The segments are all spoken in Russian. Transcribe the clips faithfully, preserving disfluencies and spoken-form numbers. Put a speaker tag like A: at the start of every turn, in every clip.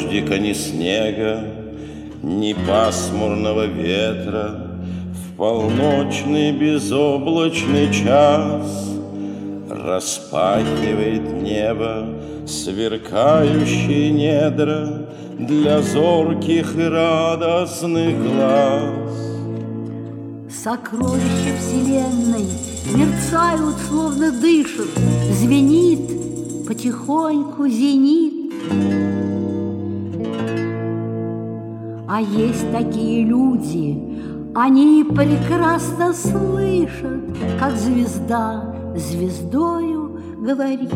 A: дождика, ни снега, ни пасмурного ветра. В полночный безоблачный час распахивает небо сверкающие недра для зорких и радостных глаз.
B: Сокровища вселенной мерцают, словно дышат, звенит, потихоньку зенит. А есть такие люди, они прекрасно слышат, как звезда звездою говорит.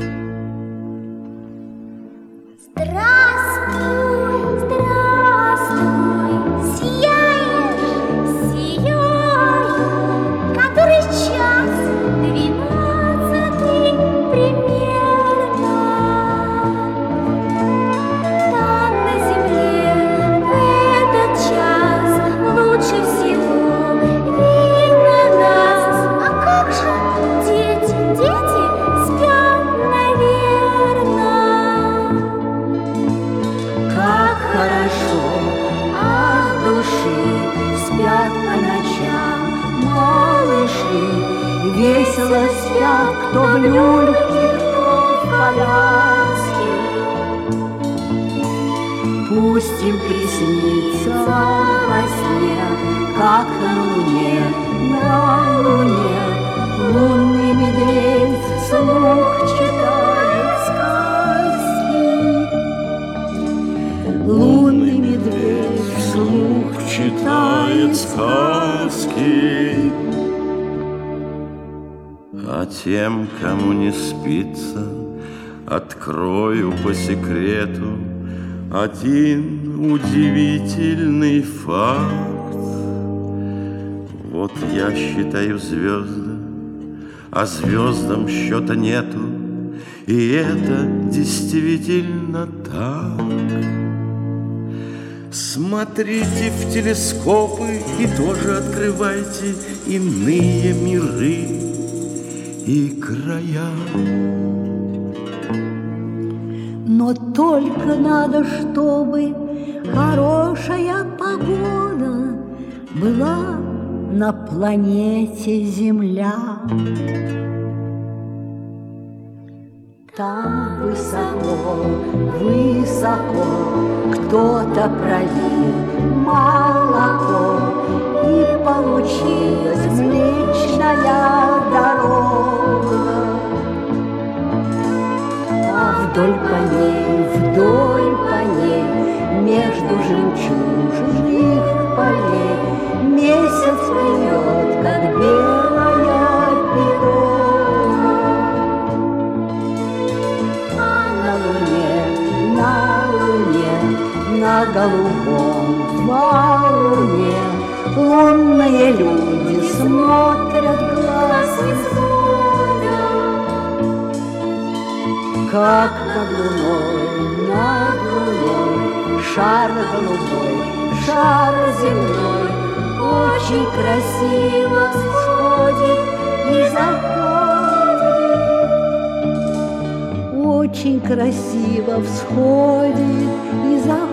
C: Здравствуй, здравствуй, сияешь, сияю. Который час? Двенадцатый примерно. Там на земле в этот час лучше всего видно нас. А как же дети, дети спят, наверно.
B: Как хорошо от души спят по ночам малыши, весело спят, кто в люльке, кто в коляске. Пусть им приснится во сне, как на луне, на луне лунный медведь вслух читает сказки. Лунный медведь вслух читает сказки.
A: А тем, кому не спится, открою по секрету один удивительный факт. Вот я считаю звезды, а звездам счета нету, и это действительно так. Смотрите в телескопы и тоже открывайте иные миры и края.
B: Но только надо, чтобы хорошая погода была на планете Земля. Там высоко, высоко кто-то пролил молоко, и получилась Млечная дорога. А вдоль по ней, вдоль по ней, между жемчужных полей месяц плывет, как белая пирога. А на луне, на луне, на голубом валуне лунные люди смотрят глаз исхода. Как над луной, над луной шар голубой, шар земной очень красиво всходит и заходит. Очень красиво всходит и заходит.